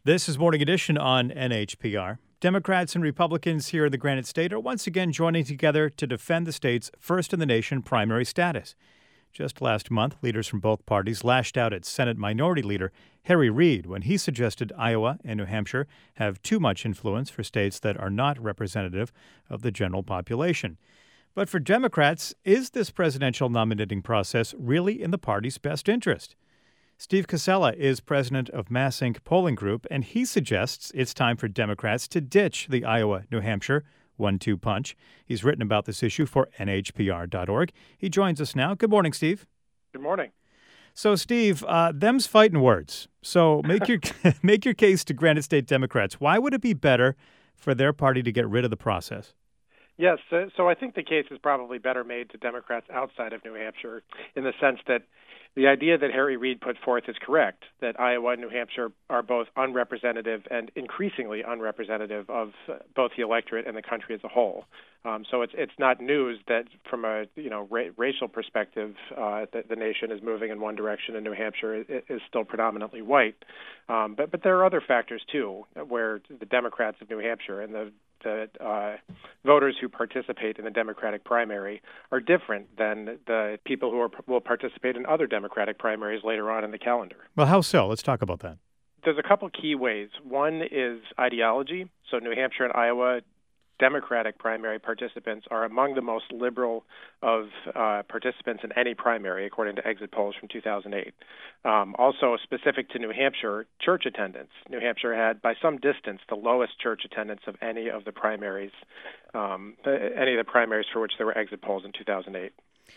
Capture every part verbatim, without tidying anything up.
This is Morning Edition on N H P R. Democrats and Republicans here in the Granite State are once again joining together to defend the state's first-in-the-nation primary status. Just last month, leaders from both parties lashed out at Senate Minority Leader Harry Reid when he suggested Iowa and New Hampshire have too much influence for states that are not representative of the general population. But for Democrats, is this presidential nominating process really in the party's best interest? Steve Casella is president of MassInc Polling Group, and he suggests it's time for Democrats to ditch the Iowa-New Hampshire one two punch. He's written about this issue for N H P R dot org. He joins us now. Good morning, Steve. Good morning. So, Steve, uh, them's fighting words. So make your make your case to Granite State Democrats. Why would it be better for their party to get rid of the process? Yes, so, so I think the case is probably better made to Democrats outside of New Hampshire in the sense that the idea that Harry Reid put forth is correct, that Iowa and New Hampshire are both unrepresentative and increasingly unrepresentative of both the electorate and the country as a whole. Um, so it's it's not news that from a you know ra- racial perspective, uh, that the nation is moving in one direction and New Hampshire is, is still predominantly white. Um, but but there are other factors too, where the Democrats of New Hampshire and the the uh, voters who participate in the Democratic primary are different than the people who are, will participate in other Democratic primaries later on in the calendar. Well, how so? Let's talk about that. There's a couple key ways. One is ideology. So New Hampshire and Iowa Democratic primary participants are among the most liberal of uh, participants in any primary, according to exit polls from two thousand eight. Um, also, specific to New Hampshire, church attendance. New Hampshire had, by some distance, the lowest church attendance of any of the primaries, um, any of the primaries for which there were exit polls in two thousand eight.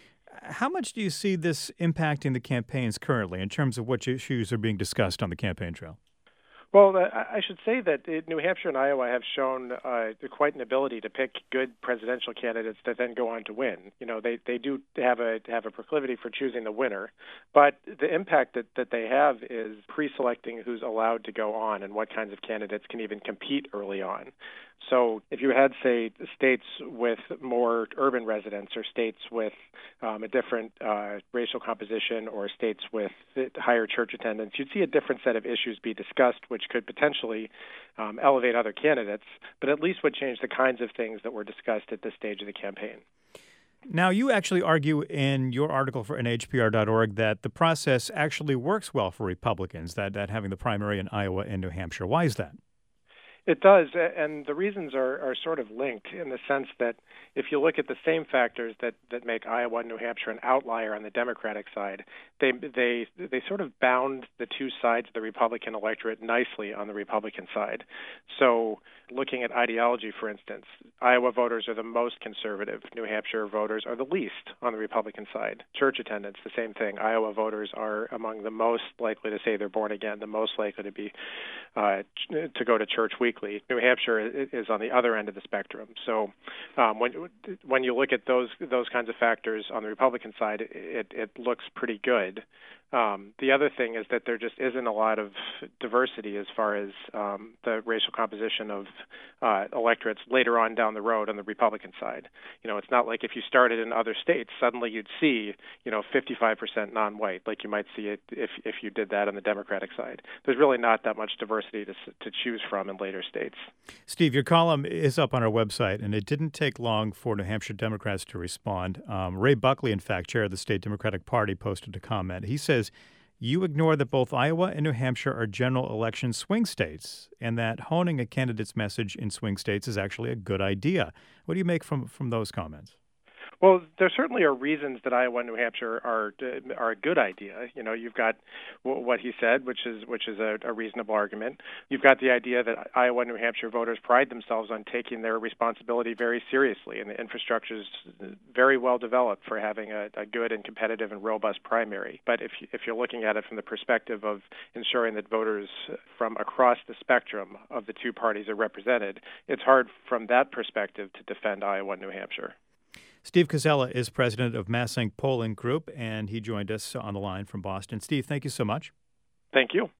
How much do you see this impacting the campaigns currently in terms of what issues are being discussed on the campaign trail? Well, I should say that New Hampshire and Iowa have shown uh, quite an ability to pick good presidential candidates that then go on to win. You know, they, they do have a have a proclivity for choosing the winner, but the impact that, that they have is pre-selecting who's allowed to go on and what kinds of candidates can even compete early on. So if you had, say, states with more urban residents or states with um, a different uh, racial composition or states with higher church attendance, you'd see a different set of issues be discussed, which could potentially um, elevate other candidates, but at least would change the kinds of things that were discussed at this stage of the campaign. Now, you actually argue in your article for N H P R dot org that the process actually works well for Republicans, that, that having the primary in Iowa and New Hampshire. Why is that? It does, and the reasons are, are sort of linked in the sense that if you look at the same factors that, that make Iowa and New Hampshire an outlier on the Democratic side, they they they sort of bound the two sides of the Republican electorate nicely on the Republican side. So looking at ideology, for instance, Iowa voters are the most conservative. New Hampshire voters are the least on the Republican side. Church attendance, the same thing. Iowa voters are among the most likely to say they're born again, the most likely to be uh, to go to church weekly. New Hampshire is on the other end of the spectrum. So um, when when you look at those those kinds of factors on the Republican side, it, it looks pretty good. Um, the other thing is that there just isn't a lot of diversity as far as um, the racial composition of uh, electorates later on down the road on the Republican side. You know, it's not like if you started in other states, suddenly you'd see, you know, fifty-five percent non-white, like you might see it if if you did that on the Democratic side. There's really not that much diversity to to choose from in later states. Steve, your column is up on our website, and it didn't take long for New Hampshire Democrats to respond. Um, Ray Buckley, in fact, chair of the state Democratic Party, posted a comment. He says, you ignore that both Iowa and New Hampshire are general election swing states and that honing a candidate's message in swing states is actually a good idea. What do you make from, from those comments? Well, there certainly are reasons that Iowa and New Hampshire are are a good idea. You know, you've got what he said, which is which is a, a reasonable argument. You've got the idea that Iowa and New Hampshire voters pride themselves on taking their responsibility very seriously, and the infrastructure is very well developed for having a, a good and competitive and robust primary. But if you, if you're looking at it from the perspective of ensuring that voters from across the spectrum of the two parties are represented, it's hard from that perspective to defend Iowa and New Hampshire. Steve Casella is president of MassInc Polling Group, and he joined us on the line from Boston. Steve, thank you so much. Thank you.